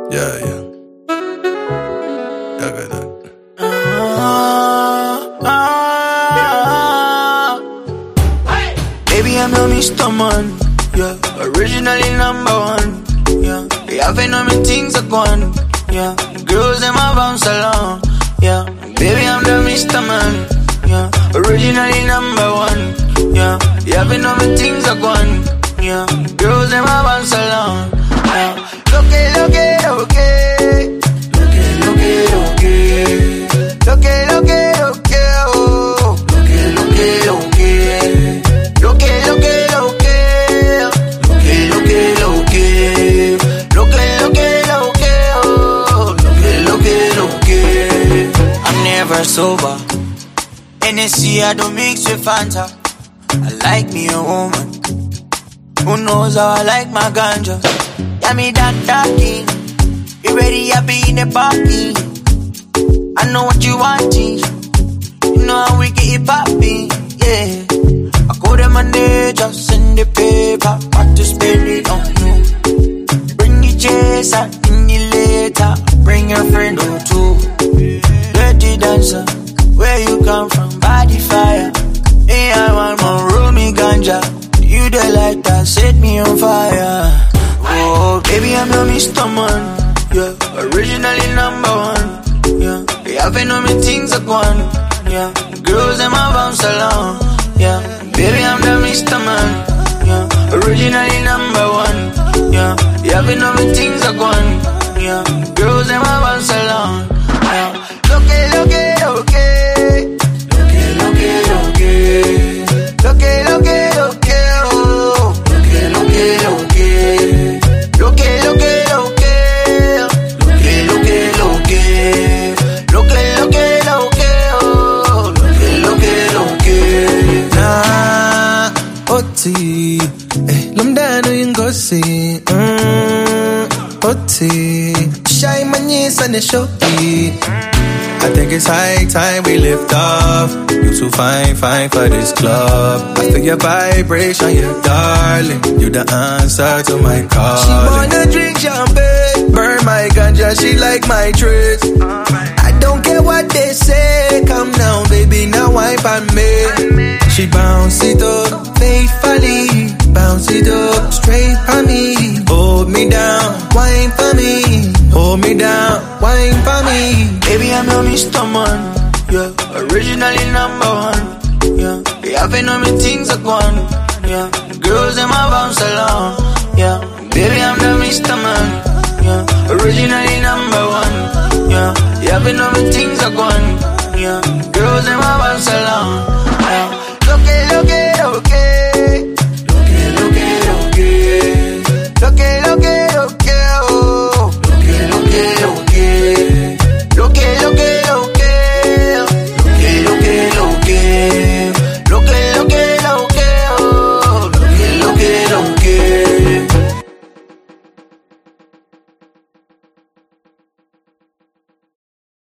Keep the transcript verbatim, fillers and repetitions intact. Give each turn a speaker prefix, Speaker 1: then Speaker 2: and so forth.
Speaker 1: Yeah, yeah. Yeah, got that.
Speaker 2: Ah, ah. Baby, I'm your Mister Man. Yeah, originally number one. Yeah, we haven't know me things are gone. Yeah, girls in my bounce along. Yeah, baby, I'm the Mister Man. Yeah, originally number one. Yeah, we haven't know me things are gone. Yeah, girls in my bounce along. Yeah, look it, look it, okay. Look it, look it, okay. Look it, look it, okay. Oh, look it, look it, okay. Look it, look it, okay. Look it, look it, okay. Look it, look it, okay. Oh, look it, look it, okay. I'm never sober. N S C I don't mix with Fanta. I like me a woman who knows how I like my ganja. Yeah, me that talking. You ready? I be in the party. I know what you want. You know how we get it poppin'. Yeah. I call them my name, just send the paper. Got to spend it on you. Bring the chase, I bring you later. Bring your friend or two. Dirty dancer, where you come from? Body fire. Hey, I want more roomy ganja. You the light that set me on fire. Oh, baby, I'm your Mister Man. Yeah, originally number one. Yeah, we haven't know me things are gone. Yeah, girls in my bounce along. Yeah, baby, I'm the Mister Man. Yeah, originally number one. Yeah, we haven't know me things are gone. Yeah, girls in my bounce along. Yeah, look it, look it, okay. Look it, look it, okay. Look it, look it, okay. Oh, look it, look it, okay. Look it, look it, okay. Look it, look it, okay. Look it, look it, okay. Oh, look it, look it, okay.
Speaker 3: Nah, Oti, eh, lumdano yung gosi, mm, Oti, shy manyis and the shoki. I think it's high time we lift off. You too fine, fine for this club. I feel your vibration, your darling. You the answer to my call. She wanna drink champagne, burn my ganja, she like my tricks. I don't care what they say, come now, baby, now wine for me. She bounce it up, faithfully, bounce it up, straight for me. Hold me down, wine for me. Hold me down, wine for me.
Speaker 2: Baby, I'm your Mister Man. Yeah, originally number one. Yeah, we haven't know me things are gone. Yeah, girls in my bounce along. Yeah, baby, I'm the Mister Man. Yeah, originally number one. Yeah, we haven't know me things are gone. Yeah, girls in my bounce along.